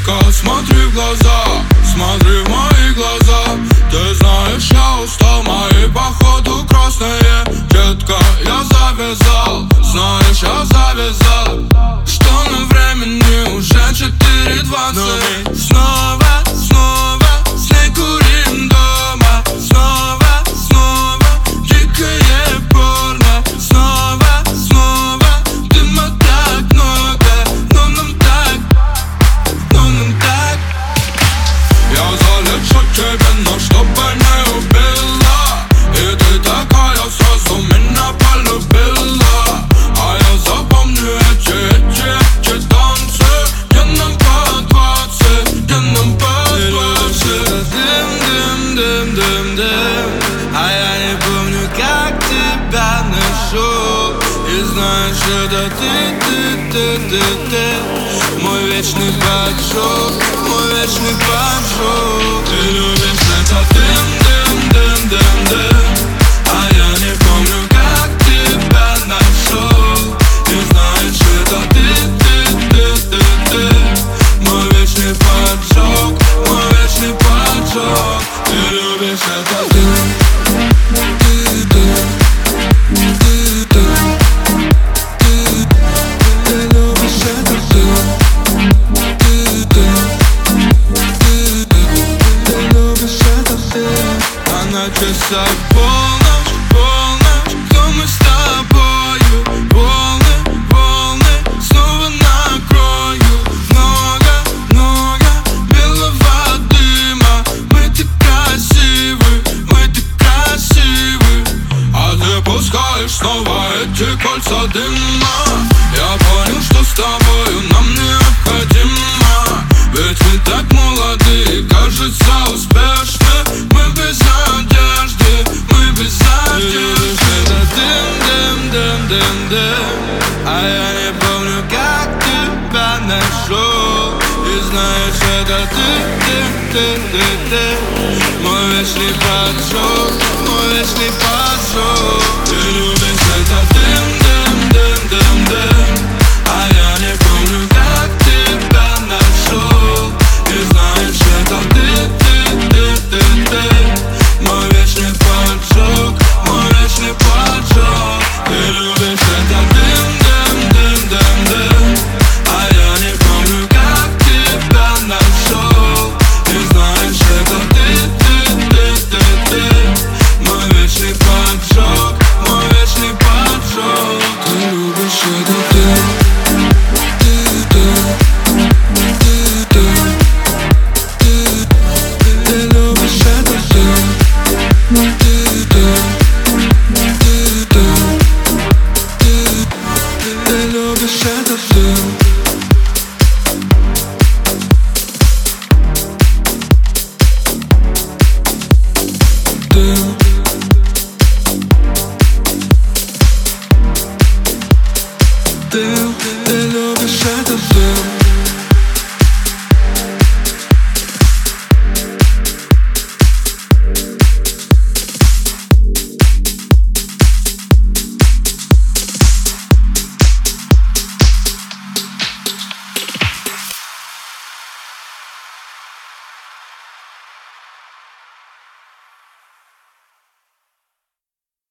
Детка, смотри в глаза, смотри в мои глаза. Ты знаешь, я устал, мои походу красные. Детка, я завязал, знаешь, я завязал. Что на времени уже 4:20. Но мы снова с ней курим дома. Снова дикое порно. Снова дыма так много. Но нам так. Я залечу тебя, но чтобы не убила. И ты такая сразу меня полюбила. А я запомню эти танцы. Где нам по 20, где нам по 20. Дым. А я не помню, как тебя нашел. И знаешь, это ты. Мой вечный поджог. Ты любишь это дым. А я не помню, как тебя нашел. И знаешь, это ты. Мой вечный поджог. Ты любишь это дым. На часах полночь, кто мы с тобою? Волны, снова накрою. Много белого дыма. Мы так красивы. А ты пускаешь снова эти кольца дыма. Я понял, что с тобою нам необходимо. Ведь мы так молоды, кажется, успешны. Мы без одежды. Это дым. А я не помню, как тебя нашел. И знаешь, это ты. Мой вечный поджог. Ты любишь это дым. А я не помню, как тебя нашел. И знаешь, это ты. Мой вечный поджог. Ты любишь это дым. А я не помню, как тебя нашел. И знаешь, это ты. Мой вечный поджог. Ты любишь это дым. Ты любишь этот дым.